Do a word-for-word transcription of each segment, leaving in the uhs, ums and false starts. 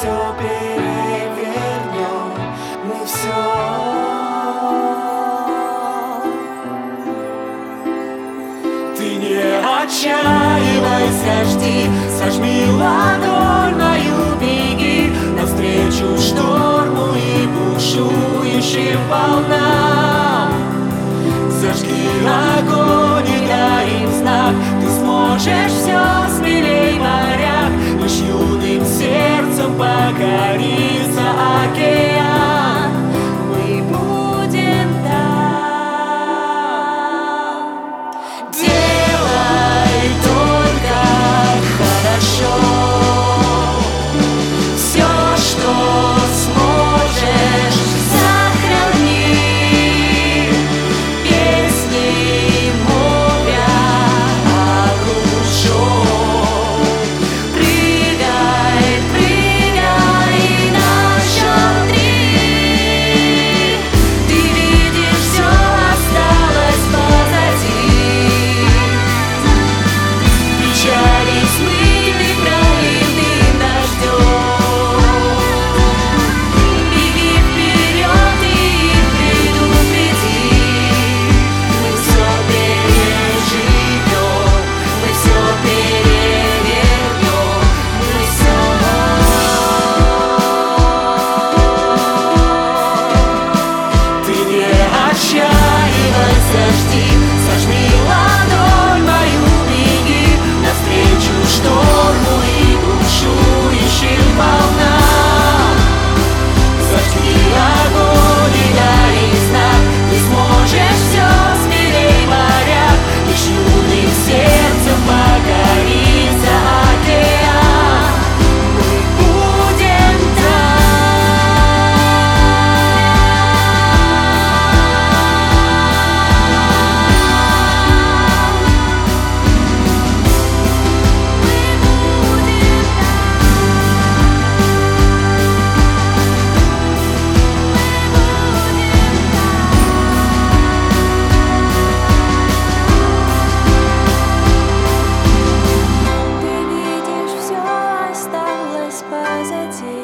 все перевернем, мы все. Ты не отчаивайся, жди, сожми ладонь мою, беги навстречу шторму и бушующим волнам. Зажги огонь и дай им знак, ты сможешь все смелей, моряк. Лишь юным сердцем покорится океан. Мы будем там. Делай только хорошо все, что сможешь, сохрани песни моря окружен. Прыгай, прыгай на счет три. Ты видишь, все осталось позади. Печали смыты проливным дождем. Беги вперед и их предупреди. Мы все переживем, мы все перевернем, мы все. Ты не отчаивайся, жди, сожми ладонь мою, беги навстречу шторму и бушующим волнам. Зажги огонь и дай знак, ты сможешь все смелей, моряк. Лишь юным сердцем покорится океан. Мы будем Ты видишь, все осталось позади.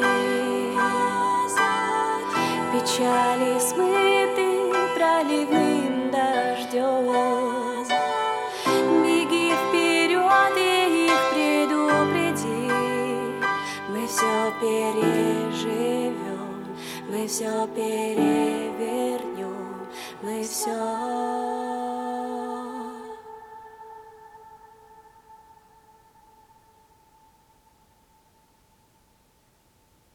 Печали смыты проливным дождем. Беги вперед и их предупреди. Мы все переживем, мы все перевернем, мы все.